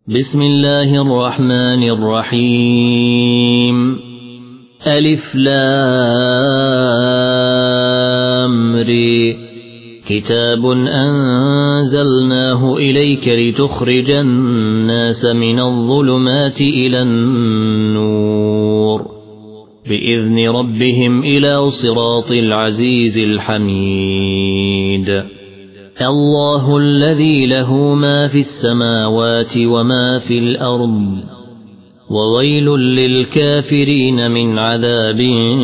بسم الله الرحمن الرحيم. ألف لام ر. كتاب أنزلناه إليك لتخرج الناس من الظلمات إلى النور بإذن ربهم إلى صراط العزيز الحميد. الله الذي له ما في السماوات وما في الأرض وويل للكافرين من عذاب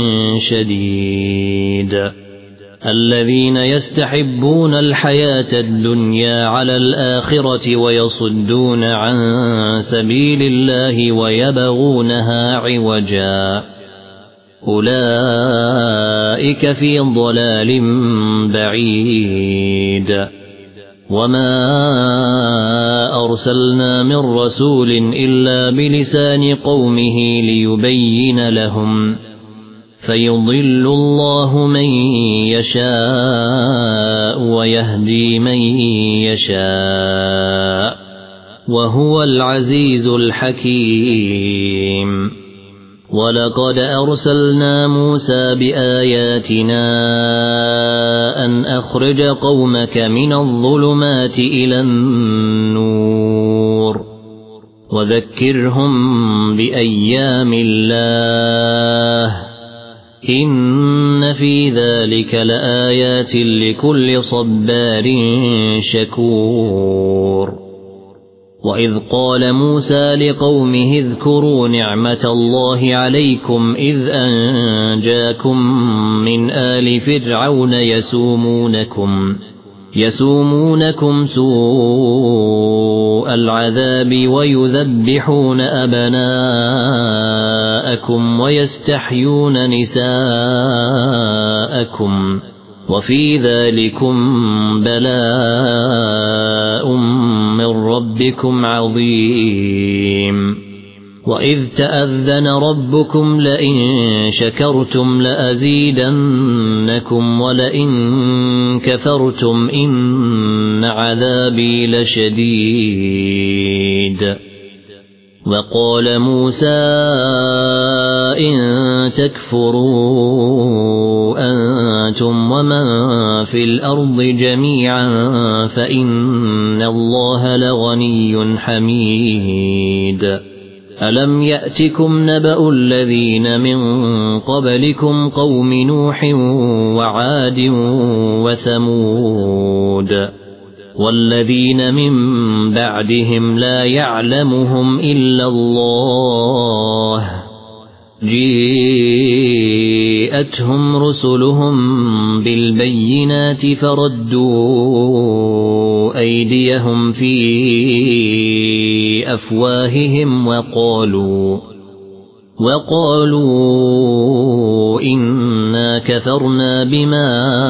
شديد. الذين يستحبون الحياة الدنيا على الآخرة ويصدون عن سبيل الله ويبغونها عوجا أولئك في ضلال بعيد. وما أرسلنا من رسول إلا بلسان قومه ليبين لهم فيضل الله من يشاء ويهدي من يشاء وهو العزيز الحكيم. ولقد أرسلنا موسى بآياتنا أن أخرج قومك من الظلمات إلى النور وذكرهم بأيام الله إن في ذلك لآيات لكل صبار شكور. وإذ قال موسى لقومه اذكروا نعمة الله عليكم إذ أنجاكم من آل فرعون يسومونكم سوء العذاب ويذبحون أبناءكم ويستحيون نساءكم وفي ذلكم بلاء من ربكم عظيم. وإذ تأذن ربكم لئن شكرتم لأزيدنكم ولئن كفرتم إن عذابي لشديد. وقال موسى إن تكفروا أنتم ومن في الأرض جميعا فإن الله لغني حميد. ألم يأتكم نبأ الذين من قبلكم قوم نوح وعاد وثمود والذين من بعدهم لا يعلمهم إلا الله جاءتهم رسلهم بالبينات فردوا أيديهم في أفواههم وقالوا إنا كفرنا بما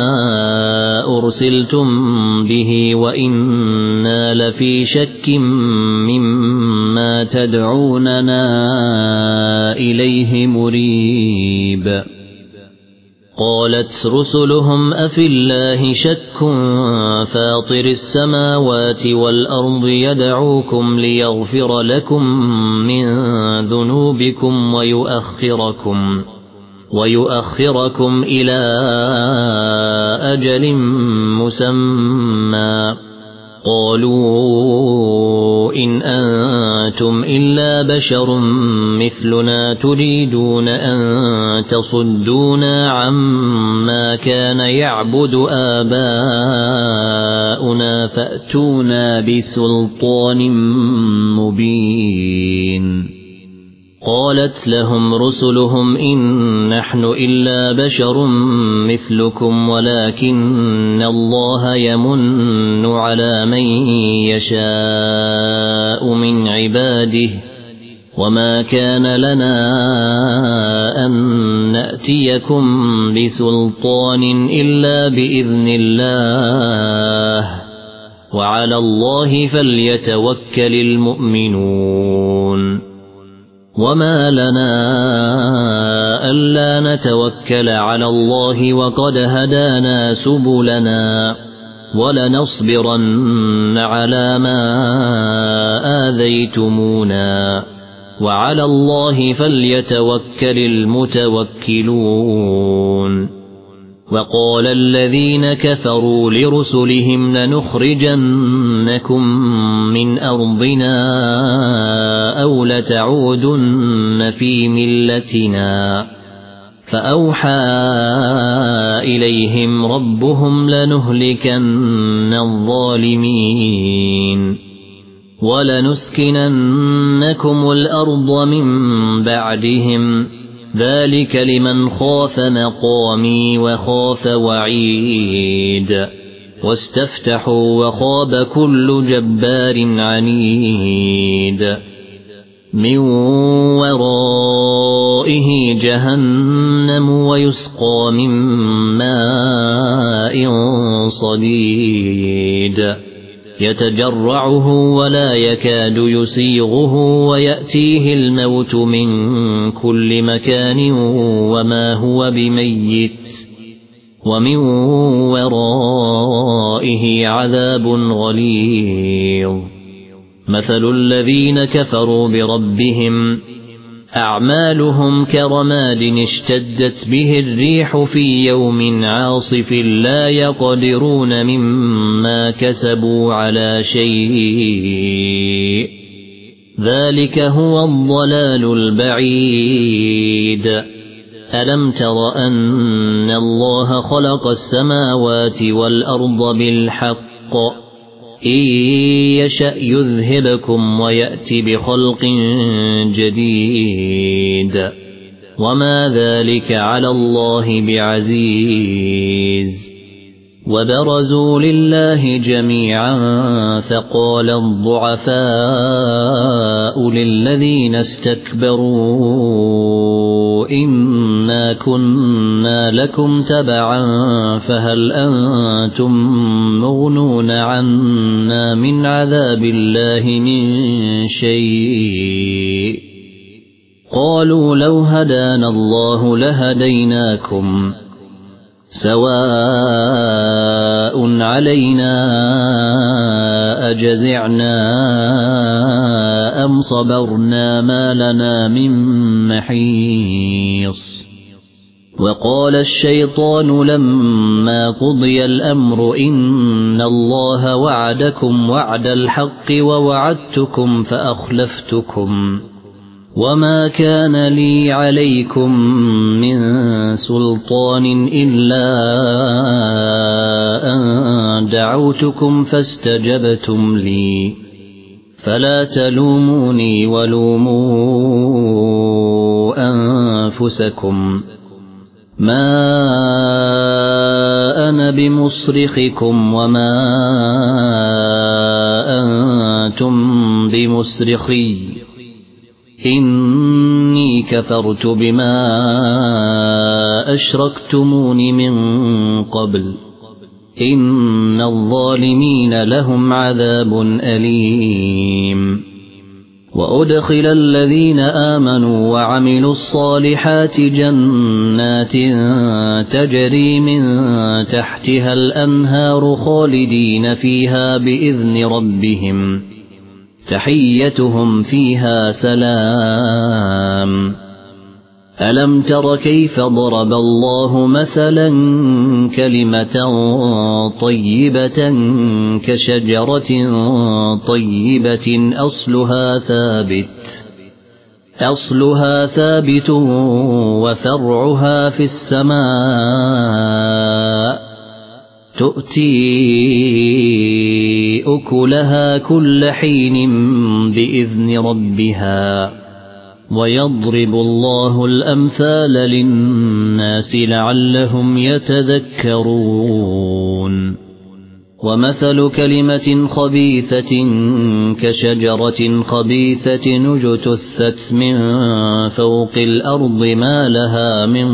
أرسلتم به وإنا لفي شك مما تدعوننا إليه مريب. قالت رسلهم أفي الله شك فاطر السماوات والأرض يدعوكم ليغفر لكم من ذنوبكم ويؤخركم إلى أجل مسمى قالوا إن أنتم إلا بشر مثلنا تريدون أن تصدونا عما كان يعبد آباؤنا فأتونا بسلطان مبين. قالت لهم رسلهم إن نحن إلا بشر مثلكم ولكن الله يمن على من يشاء من عباده وما كان لنا أن نأتيكم بسلطان إلا بإذن الله وعلى الله فليتوكل المؤمنون. وما لنا ألا نتوكل على الله وقد هدانا سبلنا ولنصبرن على ما آذيتمونا وعلى الله فليتوكل المتوكلون وقال الذين كفروا لرسلهم لنخرجنكم من أرضنا أو لتعودن في ملتنا فأوحى إليهم ربهم لنهلكن الظالمين ولنسكننكم الأرض من بعدهم ذلك لمن خاف مقامي وخاف وعيد واستفتحوا وخاب كل جبار عنيد من ورائه جهنم ويسقى من ماء صديد يتجرعه ولا يكاد يسيغه ويأتيه الموت من كل مكان وما هو بميت ومن ورائه عذاب غليظ مثل الذين كفروا بربهم أعمالهم كرماد اشتدت به الريح في يوم عاصف لا يقدرون مما كسبوا على شيء ذلك هو الضلال البعيد ألم تر أن الله خلق السماوات والأرض بالحق إن يشأ يذهبكم ويأتي بخلق جديد وما ذلك على الله بعزيز وبرزوا لله جميعا فقال الضعفاء للذين استكبروا إنا كنا لكم تبعا فهل أنتم مغنون عنا من عذاب الله من شيء قالوا لو هدانا الله لهديناكم سواء علينا أجزعنا أم صبرنا ما لنا من محيص وقال الشيطان لما قضي الأمر إن الله وعدكم وعد الحق ووعدتكم فأخلفتكم وما كان لي عليكم من سلطان إلا أن دعوتكم فاستجبتم لي فلا تلوموني ولوموا أنفسكم ما أنا بمصرخكم وما أنتم بمصرخي إني كفرت بما أشركتمون من قبل إن الظالمين لهم عذاب أليم وأدخل الذين آمنوا وعملوا الصالحات جنات تجري من تحتها الأنهار خالدين فيها بإذن ربهم تحيتهم فيها سلام ألم تر كيف ضرب الله مثلا كلمة طيبة كشجرة طيبة أصلها ثابت وفرعها في السماء تؤتي أكلها كل حين بإذن ربها ويضرب الله الأمثال للناس لعلهم يتذكرون ومثل كلمة خبيثة كشجرة خبيثة اجتثت من فوق الأرض ما لها من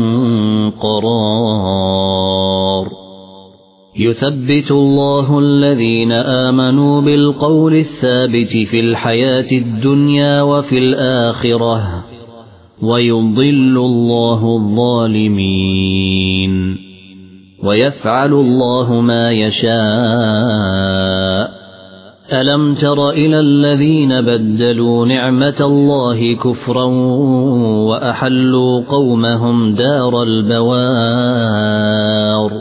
قرار يثبت الله الذين آمنوا بالقول الثابت في الحياة الدنيا وفي الآخرة ويضل الله الظالمين ويفعل الله ما يشاء. ألم تر إلى الذين بدلوا نعمة الله كفرا وأحلوا قومهم دار البوار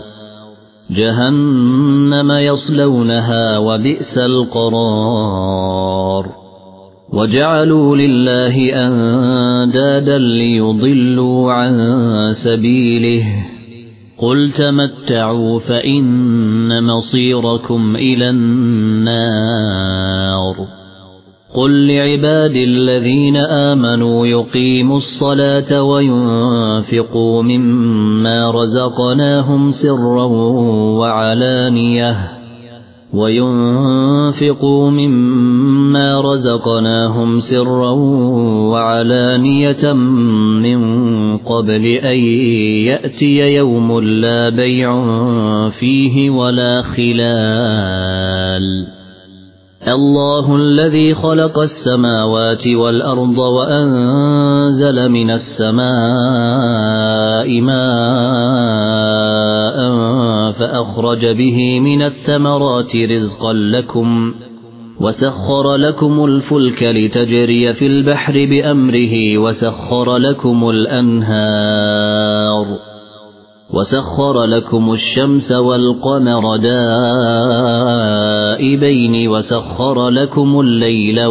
جهنم يصلونها وبئس القرار. وجعلوا لله أندادا ليضلوا عن سبيله قل تمتعوا فإن مصيركم إلى النار. قل لعبادي الذين آمنوا يقيموا الصلاة وينفقوا مما رزقناهم سرا وعلانية من قبل أن يأتي يوم لا بيع فيه ولا خلال. الله الذي خلق السماوات والأرض وأنزل من السماء ماء فأخرج به من الثمرات رزقا لكم وسخر لكم الفلك لتجري في البحر بأمره وسخر لكم الأنهار وسخر لكم الشمس والقمر دائبين وسخر لكم الليل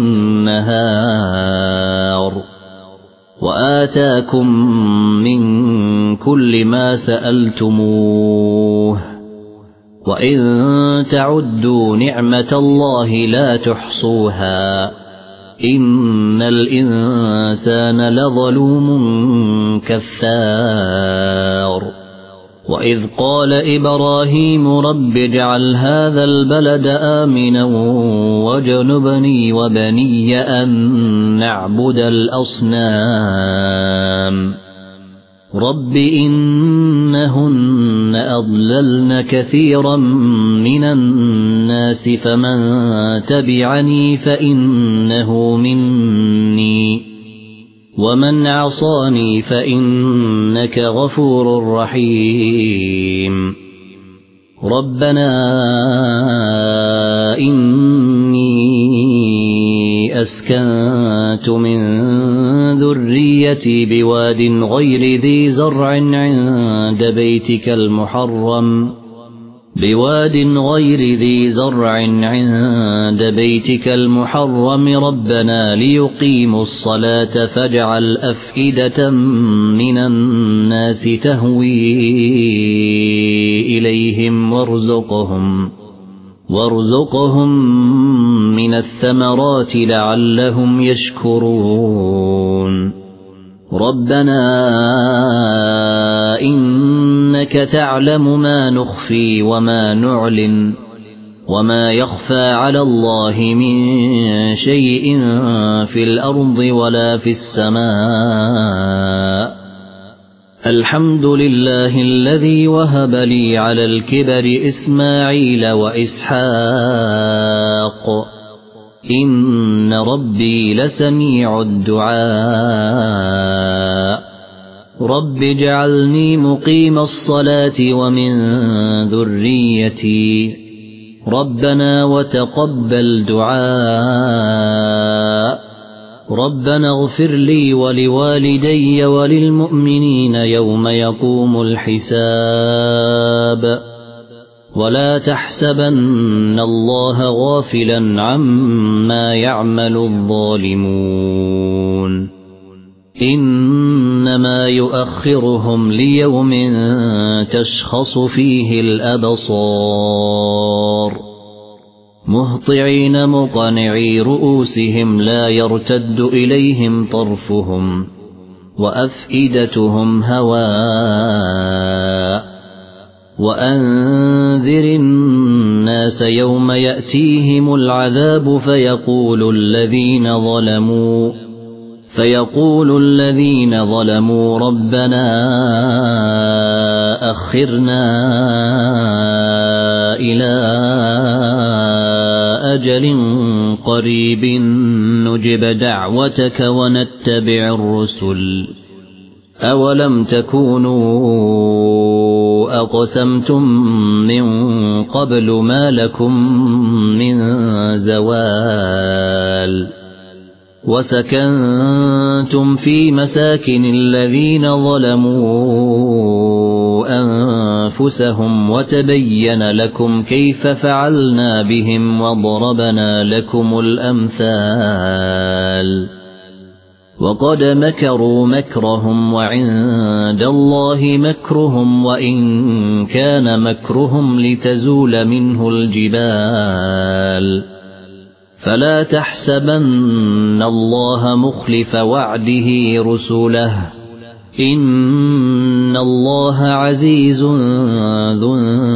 والنهار وآتاكم من كل ما سألتموه وإن تعدوا نعمة الله لا تحصوها إن الإنسان لظلوم كفار. وإذ قال إبراهيم رب اجعل هذا البلد آمنا واجنبني وبني أن نعبد الأصنام رب إنهن أضللن كثيرا من الناس فمن تبعني فإنه مني ومن عصاني فإنك غفور رحيم. ربنا إني أسكنت من ذريتي بواد غير ذي زرع عند بيتك المحرم ربنا ليقيموا الصلاة فاجعل أفئدة من الناس تهوي إليهم وارزقهم من الثمرات لعلهم يشكرون. ربنا إنك تعلم ما نخفي وما نعلن وما يخفى على الله من شيء في الأرض ولا في السماء. الحمد لله الذي وهب لي على الكبر إسماعيل وإسحاق إن ربي لسميع الدعاء. رب اجعلني مقيم الصلاة ومن ذريتي ربنا وتقبل دعاء. ربنا اغفر لي ولوالدي وللمؤمنين يوم يقوم الحساب. ولا تحسبن الله غافلا عما يعمل الظالمون إنما يؤخرهم ليوم تشخص فيه الأبصار مهطعين مقنعي رؤوسهم لا يرتد إليهم طرفهم وأفئدتهم هواء. وأنذر الناس يوم يأتيهم العذاب فيقول الذين ظلموا ربنا أخرنا إلى أجل قريب نجب دعوتك ونتبع الرسل أولم تكونوا أقسمتم من قبل ما لكم من زوال وسكنتم في مساكن الذين ظلموا أنفسهم وتبين لكم كيف فعلنا بهم وضربنا لكم الأمثال وقد مكروا مكرهم وعند الله مكرهم وإن كان مكرهم لتزول منه الجبال فلا تحسبن الله مخلف وعده رسله إن الله عزيز ذو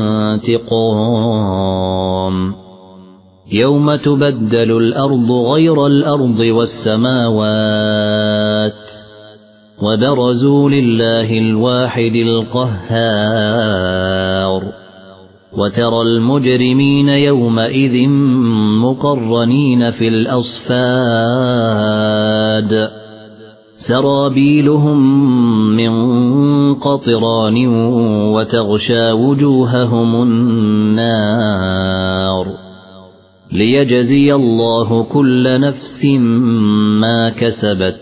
انتقام يوم تبدل الأرض غير الأرض والسماوات وبرزوا لله الواحد القهار وترى المجرمين يومئذ مقرنين في الأصفاد سرابيلهم من قطران وتغشى وجوههم النار ليجزي الله كل نفس ما كسبت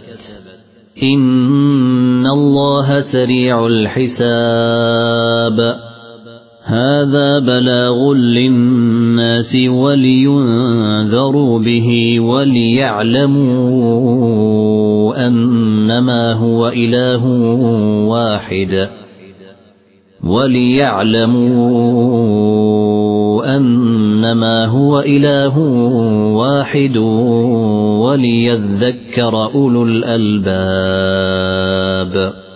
إن الله سريع الحساب هذا بلاغ للناس ولينذروا به وليعلموا أنما هو إله واحد وليذكر أولو الألباب